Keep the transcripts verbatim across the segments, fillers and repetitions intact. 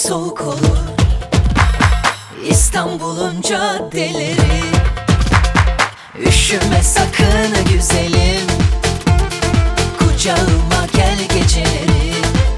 soğuk olur İstanbul'un caddeleri. Üşüme sakın güzelim, kucağıma gel geceleri.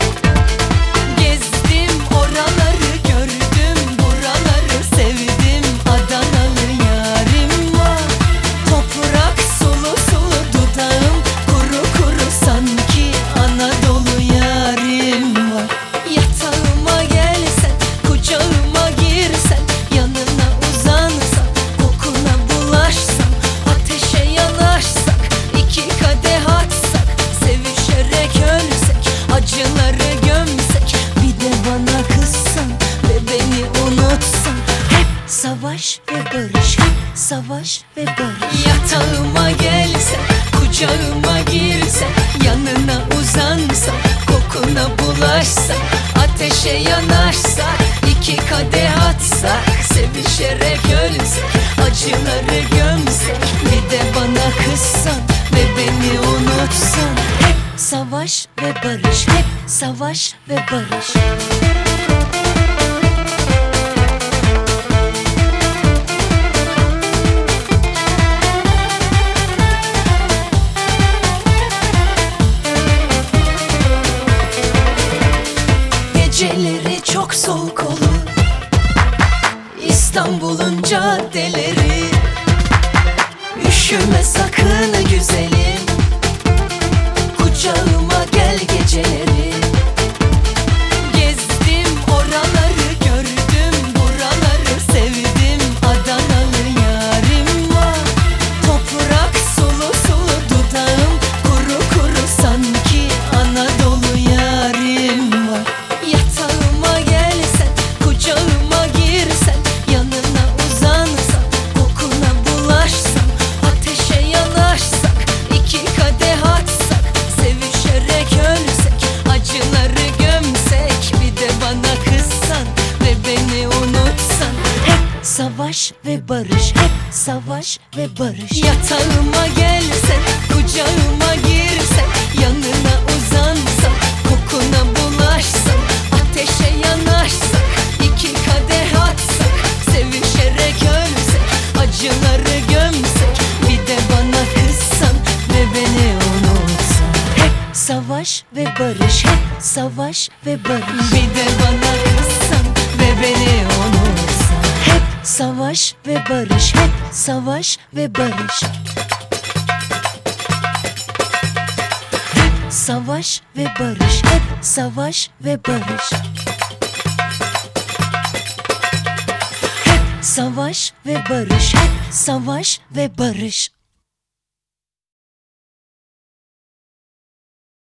Gezdim oraları, gördüm buraları, sevdim Adanalı yarim var. Toprak sulu sulu, dudağım kuru kuru, sanki Anadolu yarim var. Yatağıma gelsen, kucağıma girsen, yanına uzansan, kokuna bulaşsam, ateşe yanaşsak, iki kadeh açsak, sevişerek ölsek, acıları gömsek, bir de bana kızsan ve beni unutsan. Hep savaş ve barış, hep savaş ve barış. Yatağıma gelsen, kucağıma girsen, yanına uzansan, kokuna bulaşsak, ateşe yanaşsak, iki kadeh atsak, sevişerek ölsek, acıları gömsek, bir de bana kızsan ve beni unutsan. Hep savaş ve barış, hep savaş ve barış. Geceleri çok soğuk olur İstanbul'un caddeleri. Üşüme sakın güzelim, kucağıma gel geceleri. Gezdim oraları, gördüm buraları, sevdim Adanalı yarim var. Toprak sulu sulu, dudağım kuru kuru, sanki Anadolu yarim var. Yatağıma gelsen, kucağıma girsen, yanına uzansan, kokuna bulaşsam, ateşe yanaşsak, iki kadeh açsak, sevişerek ölsek, acıları gömsek, bir de bana kızsan ve beni unutsan. Hep savaş ve barış, hep savaş ve barış. Yatağıma gelsen, kucağıma girsen, yanına uzansan, kokuna bulaşsam, ateşe yanaşsak, iki kadeh atsak, sevişerek ölsek, acıları gömsek, bir de bana kızsan ve beni unutsan. Hep savaş ve barış, hep savaş ve barış. Bir de bana kızsan ve beni unutsan. Hep savaş ve barış, hep savaş ve barış. Hep savaş ve barış, hep savaş ve barış. Hep savaş ve barış, hep savaş ve barış.